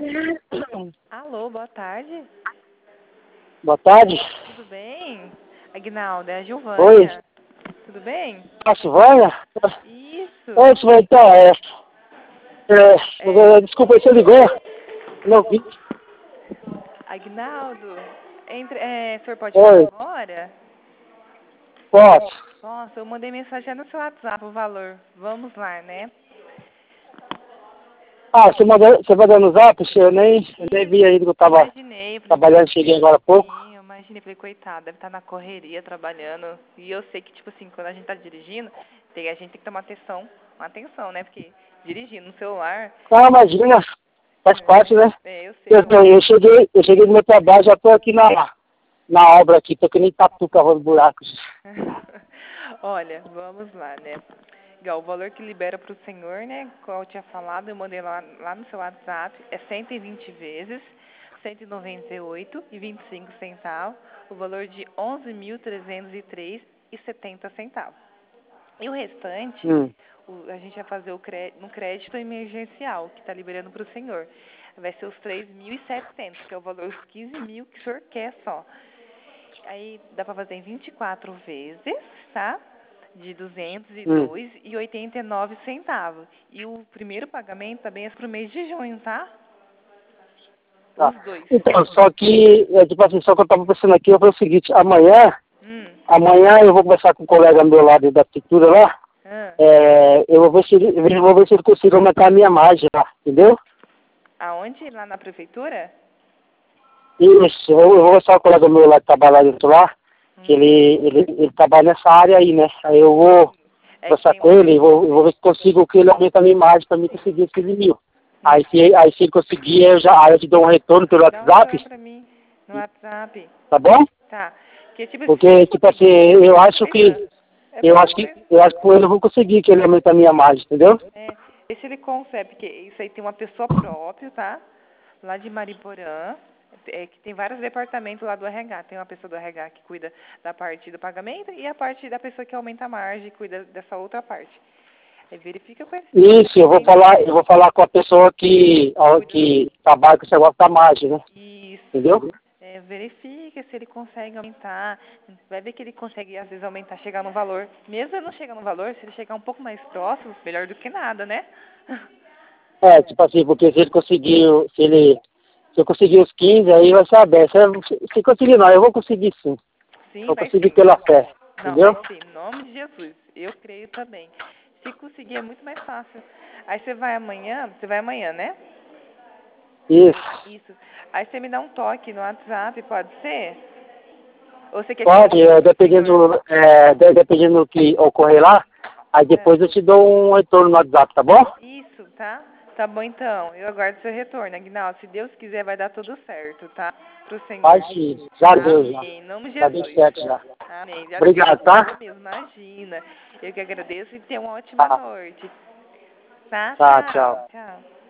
Alô, boa tarde. Boa tarde. Tudo bem? Aguinaldo, é a Oi. Gilvânia. Tudo bem? A Silvânia? Isso. Oi, Silvânia, então, desculpa, você ligou? Não vi. Aguinaldo, o senhor pode falar Oi, agora? posso? Nossa, eu mandei mensagem no seu WhatsApp o valor. Vamos lá, né? Ah, você mandou no zap? Eu nem vi ainda que eu tava Imaginei, falei, trabalhando, cheguei agora há pouco. sim, eu imaginei, falei, coitado, deve estar na correria, trabalhando. E eu sei que, tipo assim, quando a gente tá dirigindo, a gente tem que tomar atenção, né? Porque dirigindo no celular, Ah, imagina, faz parte, né? eu sei como. Eu cheguei do meu trabalho, já tô aqui na obra aqui, tô que nem tatu cavando buracos. Olha, vamos lá, né? Igual, o valor que libera para o senhor, né? Qual eu tinha falado, eu mandei lá no seu WhatsApp, é 120 vezes, 198,25 centavos, o valor de 11.303,70 centavos. E o restante, Hum. a gente vai fazer no crédito emergencial, que está liberando para o senhor. Vai ser os 3.700, que é o valor, os 15 mil que o senhor quer só. Aí dá para fazer em 24 vezes, tá? De Hum. 202,89 centavos. E o primeiro pagamento também é pro mês de junho, tá? Tá. Os dois. Então, só que, tipo assim, só que eu tava pensando aqui, eu falei o seguinte, Hum. amanhã eu vou conversar com um colega meu lá da prefeitura lá, Ah. eu vou ver se ele consegue aumentar a minha margem lá, entendeu? Aonde? Lá na prefeitura? Isso, eu vou conversar com o colega meu lá que trabalha dentro lá, que Hum. ele trabalha nessa área aí, né? Aí eu vou É que conversar tem com ele e vou ver se consigo que ele aumente a minha imagem para mim conseguir esses 15 mil. Aí se ele conseguir, aí eu te dou um retorno pelo Dá um WhatsApp, retorno pra mim no WhatsApp. tá bom? Tá. Porque, tipo, se ele Porque, tipo assim, conseguir, é eu pouca acho que coisa. É pouca coisa. eu acho que com ele eu vou conseguir que ele aumente a minha margem, entendeu? É. E se ele consegue, porque isso aí tem uma pessoa própria, tá? Lá de Mariporã, que tem vários departamentos lá do RH. Tem uma pessoa do RH que cuida da parte do pagamento e a parte da pessoa que aumenta a margem, cuida dessa outra parte. Aí verifica com ele se ele Isso, consegue aumentar. eu vou falar com a pessoa que trabalha com esse negócio da margem, né? Isso. Entendeu? Verifica se ele consegue aumentar. Vai ver que ele consegue, às vezes, aumentar, chegar no valor. Mesmo ele não chegar no valor, se ele chegar um pouco mais próximo, melhor do que nada, né? Tipo assim, porque se eu conseguir os 15, aí vai saber. Se conseguir não, eu vou conseguir sim. Sim, Vou vai conseguir sim. pela fé, Não, vai entendeu? sim. Em nome de Jesus. Eu creio também. Se conseguir, é muito mais fácil. Aí você vai amanhã, né? Isso. Isso. Aí você me dá um toque no WhatsApp, pode ser? Ou você quer que eu Pode, ligue pro senhor? dependendo do que ocorrer lá, aí depois eu te dou um retorno no WhatsApp, tá bom? Isso, tá? Tá bom então. Eu aguardo seu retorno, Aguinaldo. Se Deus quiser, vai dar tudo certo, tá? Pro senhor. Pode sim, já deu já. Amém. Em nome de Já deu Jesus. certo já. Amém. Já Obrigado, deu tá? mesmo, imagina. Eu que agradeço e tenha uma ótima Tá, noite. Tá? tá, tchau. Tchau. Tchau.